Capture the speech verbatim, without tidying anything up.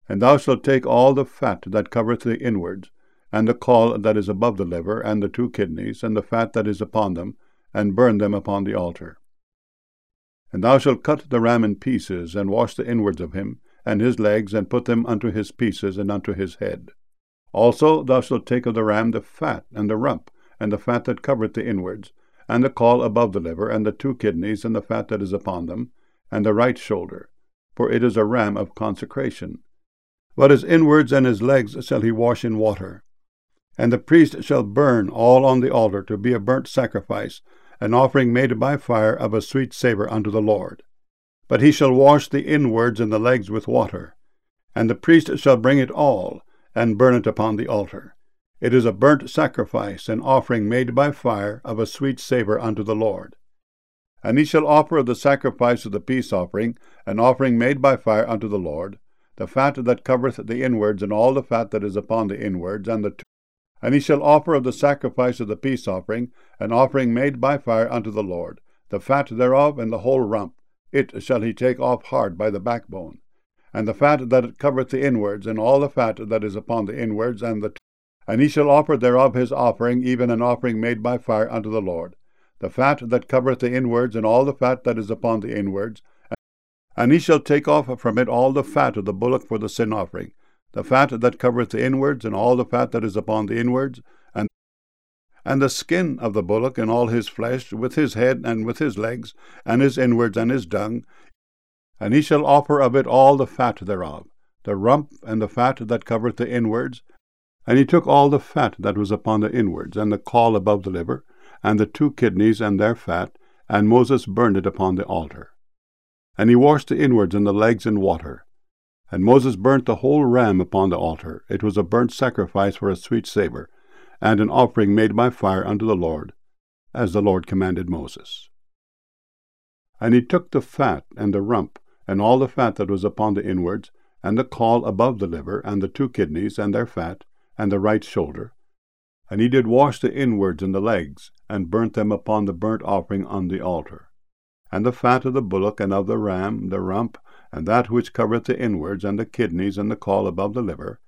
And thou shalt take all the fat that covereth the inwards, and the caul that is above the liver, and the two kidneys, and the fat that is upon them, and burn them upon the altar. And thou shalt cut the ram in pieces, and wash the inwards of him, and his legs, and put them unto his pieces, and unto his head. Also thou shalt take of the ram the fat, and the rump, and the fat that covereth the inwards, and the caul above the liver, and the two kidneys, and the fat that is upon them, and the right shoulder, for it is a ram of consecration. But his inwards and his legs shall he wash in water. And the priest shall burn all on the altar to be a burnt sacrifice, an offering made by fire of a sweet savour unto the Lord. But he shall wash the inwards and the legs with water. And the priest shall bring it all, and burn it upon the altar. It is a burnt sacrifice, an offering made by fire of a sweet savour unto the Lord. And he shall offer of the sacrifice of the peace offering, an offering made by fire unto the Lord, the fat that covereth the inwards, and all the fat that is upon the inwards, and the two. And he shall offer of the sacrifice of the peace offering, an offering made by fire unto the Lord, the fat thereof, and the whole rump. It shall he take off hard by the backbone. And the fat that covereth the inwards, and all the fat that is upon the inwards, and the two. And he shall offer thereof his offering, even an offering made by fire unto the Lord, the fat that covereth the inwards, and all the fat that is upon the inwards. And he shall take off from it all the fat of the bullock for the sin offering, the fat that covereth the inwards, and all the fat that is upon the inwards, and, and the skin of the bullock, and all his flesh, with his head, and with his legs, and his inwards, and his dung. And he shall offer of it all the fat thereof, the rump, and the fat that covereth the inwards. And he took all the fat that was upon the inwards, and the caul above the liver, and the two kidneys, and their fat, and Moses burned it upon the altar. And he washed the inwards and the legs in water. And Moses burnt the whole ram upon the altar. It was a burnt sacrifice for a sweet savour, and an offering made by fire unto the Lord, as the Lord commanded Moses. And he took the fat, and the rump, and all the fat that was upon the inwards, and the caul above the liver, and the two kidneys, and their fat, and the right shoulder. And he did wash the inwards and the legs, and burnt them upon the burnt offering on the altar. And the fat of the bullock, and of the ram, the rump, and that which covereth the inwards, and the kidneys, and the caul above the liver,